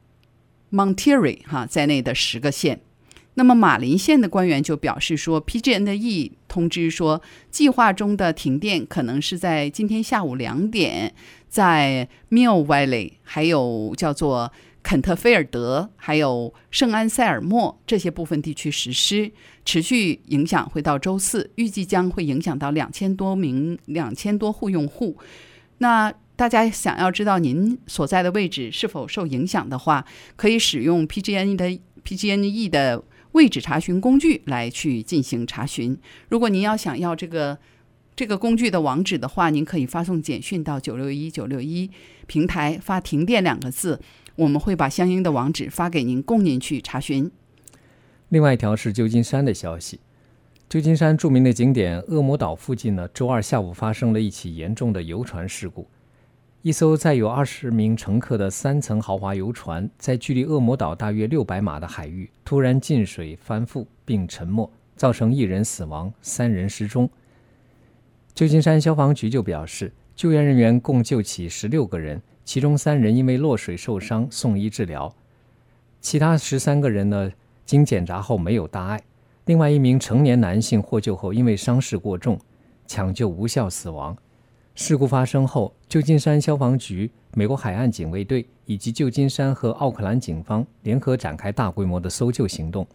Monterey 哈在内的十个县。那么马林县的官员就表示说 P G and E 通知说，计划中的停电可能是在今天下午两点在 Mill Valley， 还有叫做肯特菲尔德，还有圣安塞尔莫这些部分地区实施，持续影响会到周四，预计将会影响到两千多名两千多户用户。那大家想要知道您所在的位置是否受影响的话，可以使用 P G and E 的 P G and E 的位置查询工具来去进行查询。如果您要想要这个这个工具的网址的话，您可以发送简讯到九六一九六一平台，发停电两个字，我们会把相应的网址发给您，供您去查询。 另外一条是旧金山的消息。旧金山著名的景点恶魔岛附近呢，周二下午发生了一起严重的游船事故。一艘载有二十名乘客的三层豪华游船，在距离恶魔岛大约六百码的海域突然进水翻覆并沉没，造成一人死亡，三人失踪。旧金山消防局就表示，救援人员共救起十六个人，其中三人因为落水受伤送医治疗，其他十三个人呢，经检查后没有大碍。另外一名成年男性获救后因为伤势过重，抢救无效死亡。事故发生后，旧金山消防局、美国海岸警卫队以及旧金山和奥克兰警方联合展开大规模的搜救行动，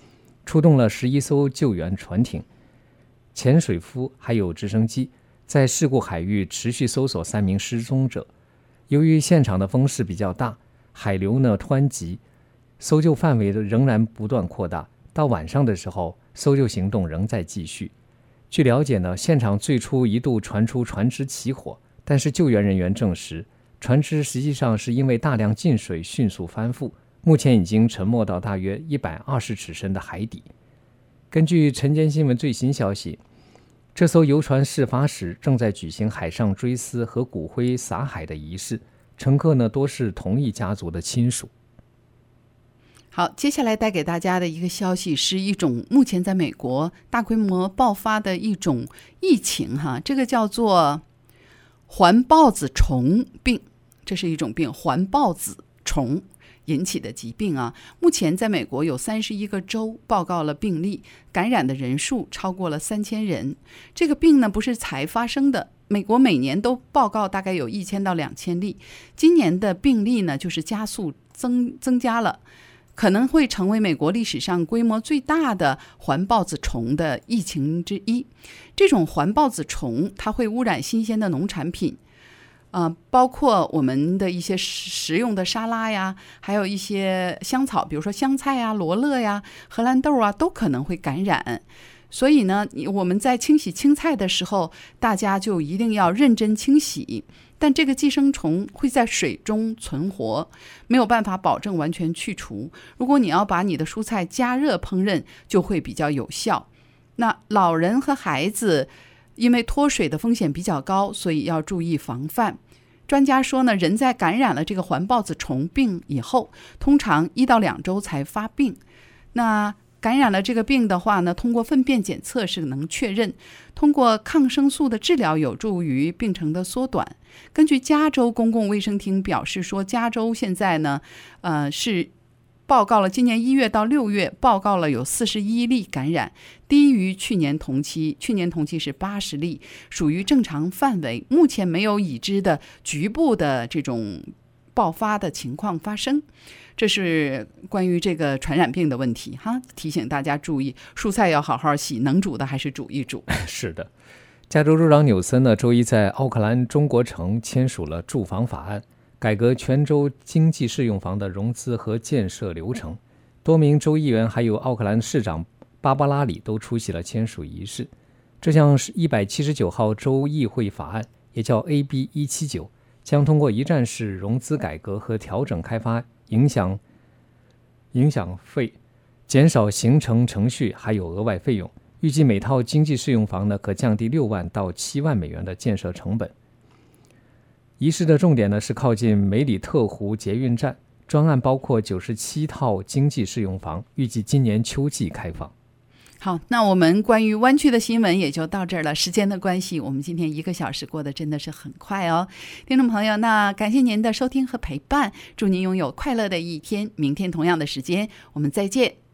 出动了十一艘救援船艇、潜水夫还有直升机，在事故海域持续搜索三名失踪者。由于现场的风势比较大，海流呢湍急，搜救范围仍然不断扩大。到晚上的时候，搜救行动仍在继续。据了解呢，现场最初一度传出船只起火，但是救援人员证实，船只实际上是因为大量进水迅速翻覆，目前已经沉没到大约一百二十尺深的海底。根据晨间新闻最新消息，这艘游船事发时正在举行海上追思和骨灰撒海的仪式，乘客呢多是同一家族的亲属。 好，接下来带给大家的一个消息是一种目前在美国大规模爆发的一种疫情哈，这个叫做环孢子虫病，这是一种病，环孢子虫引起的疾病啊。目前在美国有三十一个州报告了病例，感染的人数超过了三千人。这个病呢不是才发生的，美国每年都报告大概有一千到两千例，今年的病例呢就是加速增增加了。可能会成为美国历史上规模最大的环孢子虫的疫情之一。这种环孢子虫它会污染新鲜的农产品，呃，包括我们的一些食用的沙拉呀，还有一些香草，比如说香菜呀、罗勒呀、荷兰豆啊，都可能会感染。所以呢，我们在清洗青菜的时候，大家就一定要认真清洗。但这个寄生虫会在水中存活，没有办法保证完全去除。如果你要把你的蔬菜加热烹饪，就会比较有效。那老人和孩子因为脱水的风险比较高，所以要注意防范。专家说呢，人在感染了这个环孢子虫病以后，通常一到两周才发病。那感染了这个病的话呢，通过粪便检测是能确认，通过抗生素的治疗有助于病程的缩短。根据加州公共卫生厅表示说，加州现在呢，呃是报告了今年一月到六月报告了有四十一例感染，低于去年同期，去年同期是八十例，属于正常范围。目前没有已知的局部的这种爆发的情况发生。这是关于这个传染病的问题哈，提醒大家注意，蔬菜要好好洗，能煮的还是煮一煮。 是的，加州州长纽森呢，周一在奥克兰中国城签署了住房法案，改革全州经济适用房的融资和建设流程。多名州议员还有奥克兰市长芭芭拉里都出席了签署仪式。这项是一百七十九号州议会法案，也叫 A B 一七九，将通过一站式融资改革和调整开发影响影响费，减少行程程序还有额外费用。预计每套经济适用房呢，可降低六万到七万美元的建设成本。仪式的重点呢是靠近梅里特湖捷运站，专案包括九十七套经济适用房，预计今年秋季开放。 好，那我们关于湾区的新闻也就到这儿了。时间的关系，我们今天一个小时过得真的是很快哦，听众朋友，那感谢您的收听和陪伴，祝您拥有快乐的一天。明天同样的时间，我们再见。